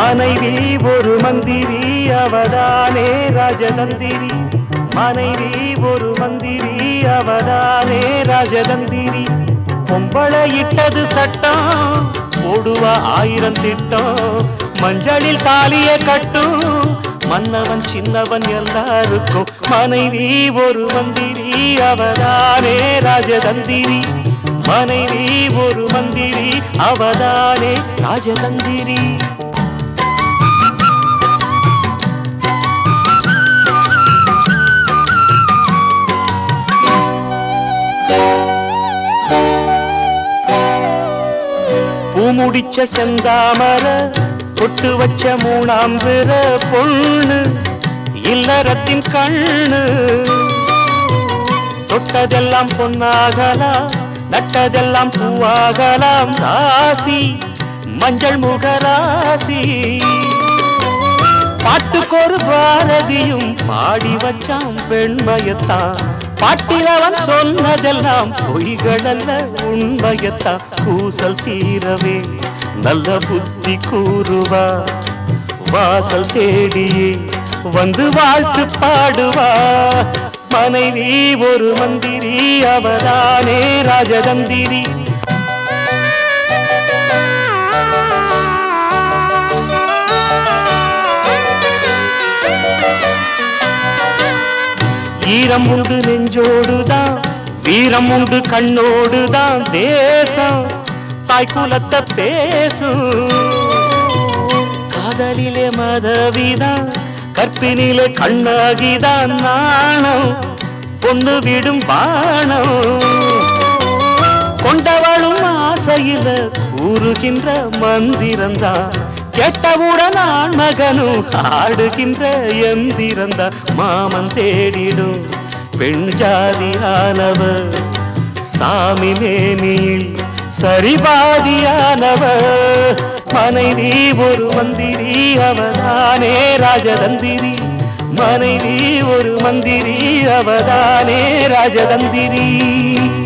மனைவி ஒரு மந்திரி அவதானே ராஜதந்திரி. மனைவி ஒரு மந்திரி அவதானே ராஜதந்திரி. பொம்பளை இட்டது சட்டம் போடுவா 1000 திட்டம். மஞ்சளில் தாலிய கட்டும் மன்னவன் சின்னவன் எல்லாருக்கும். மனைவி ஒரு மந்திரி அவதானே ராஜதந்திரி. மனைவி ஒரு மந்திரி அவதானே ராஜதந்திரி. பூமுடிச்ச செந்தாமர பொட்டு வச்ச 3ஆம் பிற பொண்ணு இல்லறத்தின் கண்ணு. தொட்டதெல்லாம் பொன்னாகலாம் நட்டதெல்லாம் பூவாகலாம். ராசி மஞ்சள் முகராசி. பாட்டுக்கொரு பாரதியும் பாடி வச்சான் பெண்மையத்தான். பாட்டில் அவன் சொன்னதெல்லாம் பொய்களல்ல உண்மையத்தான். கூசல் தீரவே நல்ல புத்தி கூறுவா. வாசல் தேடியே வந்து வாழ்த்து பாடுவா. மனைவி ஒரு மந்திரி அவதானே ராஜதந்திரி. ஈரம் உண்டு நெஞ்சோடுதான் வீரம் உண்டு கண்ணோடுதான். தேசம் தாய் குலத்தை பேசும். காதலிலே மதவிதான் கற்பினிலே கண்ணாகிதான். நாணம் பொண்ணு விடும் பாணம். கொண்டவளும் ஆசையில கூறுகின்ற மந்திரந்தான். கேட்டவுடன் ஆண் மகனும் ஆடுகின்ற எந்திரந்தான். மாமன் தேடிடும் பெண் ஜாதியானவர் சாமி மேனியில் சரிபாதியானவர். மனைவி ஒரு மந்திரி அவதானே ராஜதந்திரி. மனைவி ஒரு மந்திரி அவதானே ராஜதந்திரி.